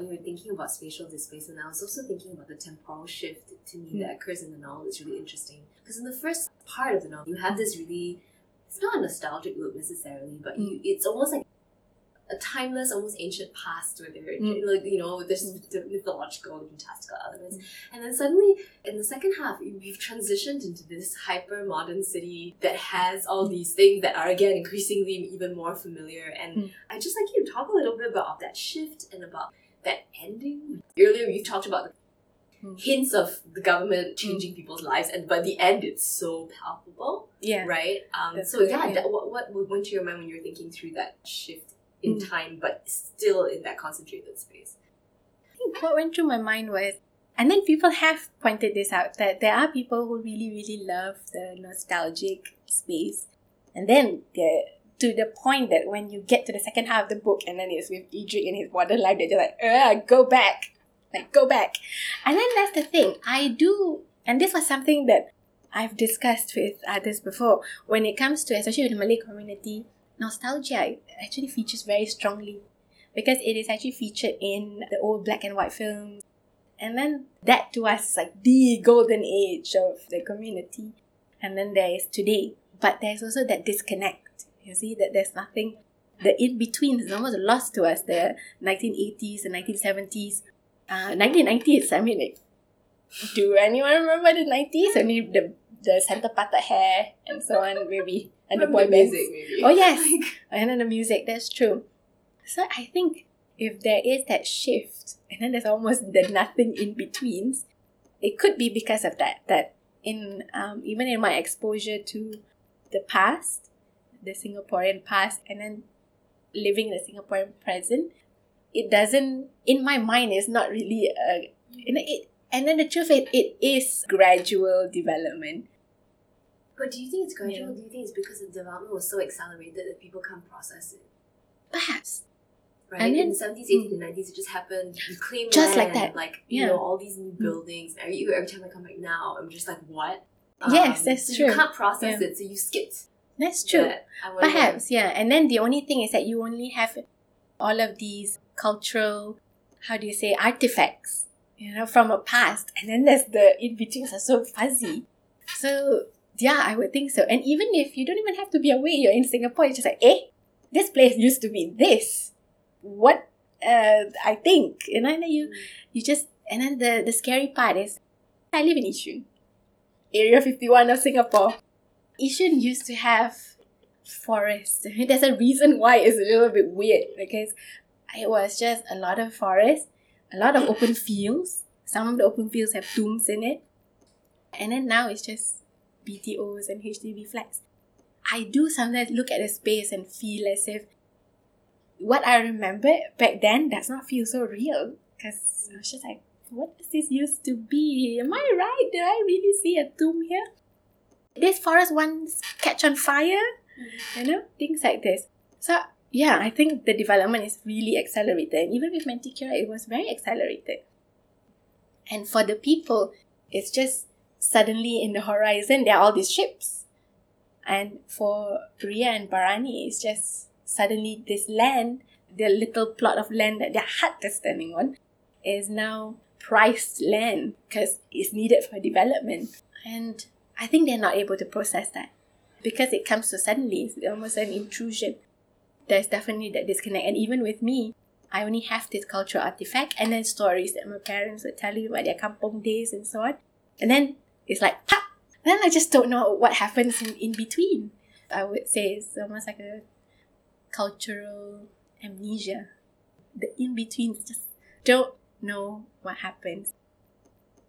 When we were thinking about spatial displacement, I was also thinking about the temporal shift to me that occurs in the novel. It's really interesting. Because in the first part of the novel, you have this really, it's not a nostalgic look necessarily, but it's almost like a timeless, almost ancient past where there, like, you know, there's the mythological and fantastical elements. And then suddenly, in the second half, we've transitioned into this hyper-modern city that has all these things that are, again, increasingly even more familiar. And I just like you to talk a little bit about that shift and about that ending. Earlier, you talked about the hints of the government changing people's lives, and by the end, it's so palpable. Yeah. Right? What went to your mind when you were thinking through that shift in time, but still in that concentrated space? I think what went through my mind was, and then people have pointed this out, that there are people who really, really love the nostalgic space. And then to the point that when you get to the second half of the book, and then it's with Edric and his modern life, they're just like, go back. Like, go back. And then that's the thing. I do, and this was something that I've discussed with others before, when it comes to, especially with the Malay community, nostalgia actually features very strongly because it is actually featured in the old black and white films. And then that to us is like the golden age of the community. And then there is today. But there's also that disconnect. You see, that there's nothing, the in-between is almost lost to us. The 1980s, the 1970s, 1990s. I mean, like, do anyone remember the 90s? Only the center parted hair and so on, maybe. And the boy bands. Oh, yes. And then the music, that's true. So I think if there is that shift, and then there's almost the nothing in betweens, it could be because of that. That in even in my exposure to the past, the Singaporean past, and then living in the Singaporean present, it doesn't, in my mind, it's not really and then the truth is, it is gradual development. But do you think it's gradual? Yeah. Do you think it's because the development was so accelerated that people can't process it? Perhaps. Right? And in the 70s, 80s, and 90s, it just happened. You claim just land, like that. Like, you know, all these new buildings. Every time I come back now, I'm just like, what? Yes, that's so true. You can't process it, so you skipped. That's true. Perhaps, yeah. And then the only thing is that you only have all of these cultural, artifacts, from a past. And then there's the in-betweens are so fuzzy. So, yeah, I would think so. And even if you don't even have to be away, you're in Singapore, it's just like, this place used to be this. What? I think. And then you just, and then the scary part is, I live in Yishun, Area 51 of Singapore. Yishun used to have forests. I mean, there's a reason why it's a little bit weird, because it was just a lot of forest, a lot of open fields. Some of the open fields have tombs in it. And then now it's just BTOs and HDB flats. I do sometimes look at the space and feel as if what I remember back then does not feel so real. Because I was just like, what does this used to be? Am I right? Did I really see a tomb here? This forest once catch on fire? Things like this. So, yeah, I think the development is really accelerated. And even with Manticora, it was very accelerated. And for the people, it's just suddenly in the horizon, there are all these ships. And for Ria and Barani, it's just suddenly this land, the little plot of land that their hut is standing on, is now priced land because it's needed for development. And I think they're not able to process that because it comes so suddenly. It's almost an intrusion. There's definitely that disconnect. And even with me, I only have this cultural artifact and then stories that my parents would tell you about their kampong days and so on. And then it's like, pop! Then I just don't know what happens in between. I would say it's almost like a cultural amnesia. The in-betweens just don't know what happens.